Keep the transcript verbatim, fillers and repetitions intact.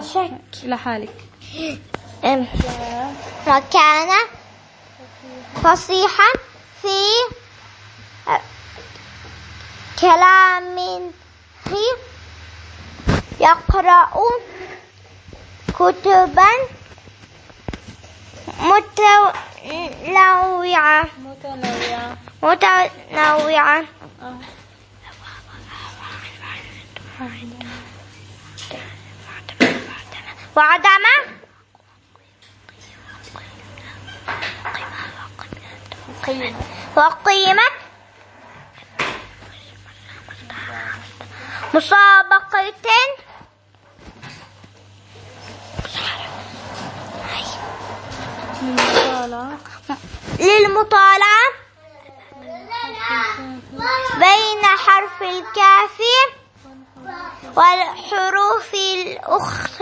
شك لحالك. وكان فصيحا في كلامه يقرأ كتبا متنوعة متنوعة متنوعة آه. وعدم قيمة وقيمة مسابقة للمطالعة للمطالعة بين حرف الكاف والحروف الأخرى.